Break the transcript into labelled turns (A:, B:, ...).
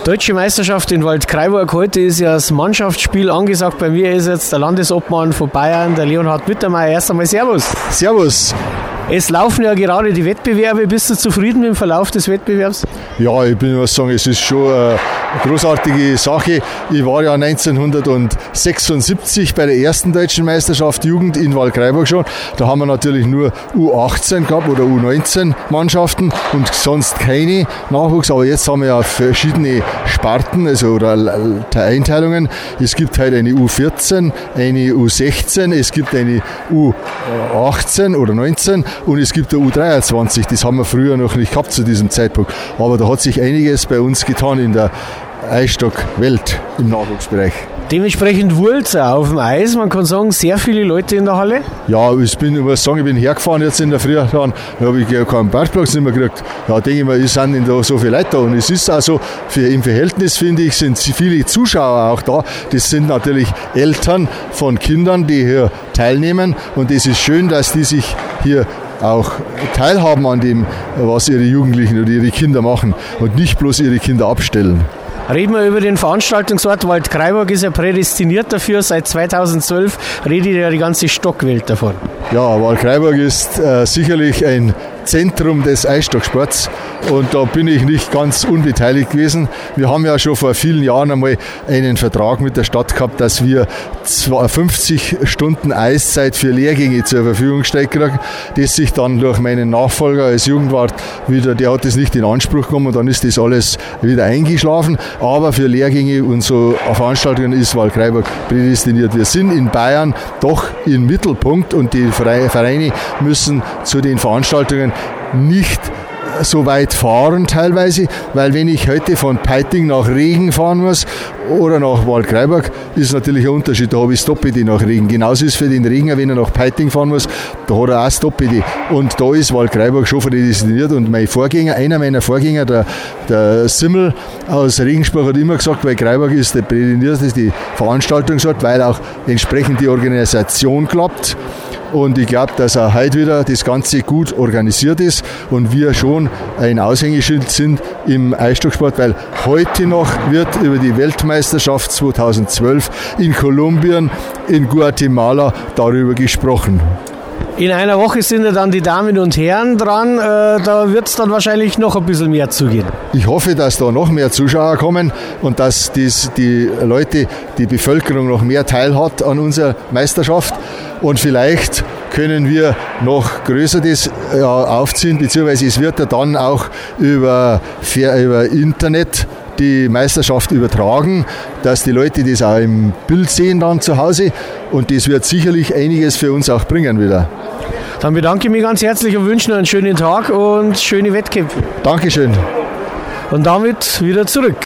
A: Deutsche Meisterschaft in Waldkraiburg. Heute ist ja das Mannschaftsspiel angesagt. Bei mir ist jetzt der Landesobmann von Bayern, der Leonhard Mittermeier. Erst einmal Servus.
B: Servus.
A: Es laufen ja gerade die Wettbewerbe. Bist du zufrieden mit dem Verlauf des Wettbewerbs?
B: Ja, ich muss sagen, es ist schon eine großartige Sache. Ich war ja 1976 bei der ersten Deutschen Meisterschaft Jugend in Waldkraiburg schon. Da haben wir natürlich nur U18 gehabt oder U19 Mannschaften und sonst keine Nachwuchs. Aber jetzt haben wir ja verschiedene Sparten, also oder Einteilungen. Es gibt halt eine U14, eine U16, es gibt eine U18 oder 19 und es gibt eine U23. Das haben wir früher noch nicht gehabt zu diesem Zeitpunkt. Aber da hat sich einiges bei uns getan in der Eisstock-Welt im Nachwuchsbereich.
A: Dementsprechend wurzeln auf dem Eis. Man kann sagen, sehr viele Leute in der Halle.
B: Ja, ich bin hergefahren jetzt in der Früh, dann habe ich keinen Parkplatz nicht mehr gekriegt. Ja, denke ich mir, es sind da so viele Leute da. Und es ist also, im Verhältnis, finde ich, sind viele Zuschauer auch da. Das sind natürlich Eltern von Kindern, die hier teilnehmen. Und es ist schön, dass die sich hier auch teilhaben an dem, was ihre Jugendlichen oder ihre Kinder machen und nicht bloß ihre Kinder abstellen.
A: Reden wir über den Veranstaltungsort. Waldkraiburg ist ja prädestiniert dafür. Seit 2012 redet ja die ganze Stockwelt davon. Ja,
B: Waldkraiburg ist sicherlich ein Zentrum des Eisstocksports und da bin ich nicht ganz unbeteiligt gewesen. Wir haben ja schon vor vielen Jahren einmal einen Vertrag mit der Stadt gehabt, dass wir 50 Stunden Eiszeit für Lehrgänge zur Verfügung gestellt kriegen, das sich dann durch meinen Nachfolger als Jugendwart wieder, der hat das nicht in Anspruch genommen und dann ist das alles wieder eingeschlafen, aber für Lehrgänge und so Veranstaltungen ist Waldkraiburg prädestiniert. Wir sind in Bayern doch im Mittelpunkt und die Vereine müssen zu den Veranstaltungen nicht so weit fahren teilweise, weil wenn ich heute von Peiting nach Regen fahren muss oder nach Waldkraiburg, ist natürlich ein Unterschied, da habe ich Stop-Idee nach Regen. Genauso ist es für den Regener, wenn er nach Peiting fahren muss, da hat er auch Stop-Idee. Und da ist Waldkraiburg schon prädestiniert und einer meiner Vorgänger, der Simmel aus Regensburg, hat immer gesagt, Waldkraiburg ist der prädestinierte Veranstaltungsort, weil auch entsprechend die Organisation klappt. Und ich glaube, dass auch heute wieder das Ganze gut organisiert ist und wir schon ein Aushängeschild sind im Eisstocksport, weil heute noch wird über die Weltmeisterschaft 2012 in Kolumbien, in Guatemala darüber gesprochen.
A: In einer Woche sind ja dann die Damen und Herren dran, da wird es dann wahrscheinlich noch ein bisschen mehr zugehen.
B: Ich hoffe, dass da noch mehr Zuschauer kommen und dass die Leute, die Bevölkerung noch mehr teilhat an unserer Meisterschaft und vielleicht können wir noch größer das aufziehen, beziehungsweise es wird ja dann auch über Internet die Meisterschaft übertragen, dass die Leute das auch im Bild sehen dann zu Hause und das wird sicherlich einiges für uns auch bringen wieder.
A: Dann bedanke ich mich ganz herzlich und wünsche noch einen schönen Tag und schöne Wettkämpfe.
B: Dankeschön.
A: Und damit wieder zurück.